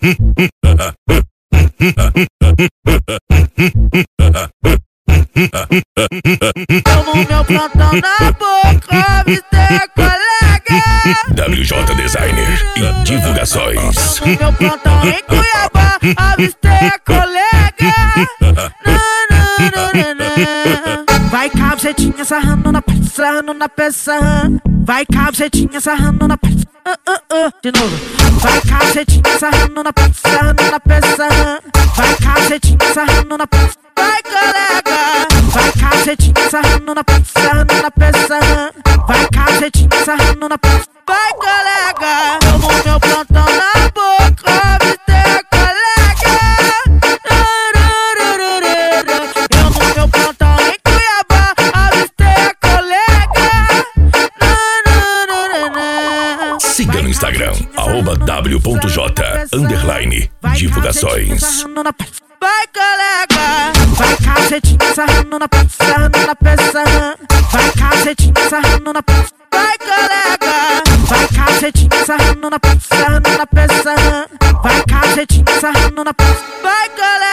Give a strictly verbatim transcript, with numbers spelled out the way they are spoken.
Eu no meu plantão na boca, avistei colega. W J Designer e divulgações. Eu no meu plantão em Cuiabá, avistei colega. Na, na, na, na, na. Vai cavsetinha sarrando na peça, sarrando na peça. Vai cavsetinha sarrando na peça. Uh, uh, uh. De novo. Vai cavsetinha sarrando na peça, sarrando na peça. Vai cavsetinha sarrando na peça. Vai colega. Vai cavsetinha sarrando na peça, sarrando na peça. Vai cavsetinha sarrando na peça. Vai colega. Eu no meu plantão na boca, avistei colega. Eu no meu plantão em Cuiabá, avistei colega. Siga no Instagram, arroba w.j, underline, divulgações. Vai colega, vai cacetinha sarrando na peça, sarrando na peça. Vai cacetinha sarrando na peça. Vai colega, vai cacetinha sarrando na peça, sarrando na peça. Vai cacetinha sarrando na peça. Vai colega.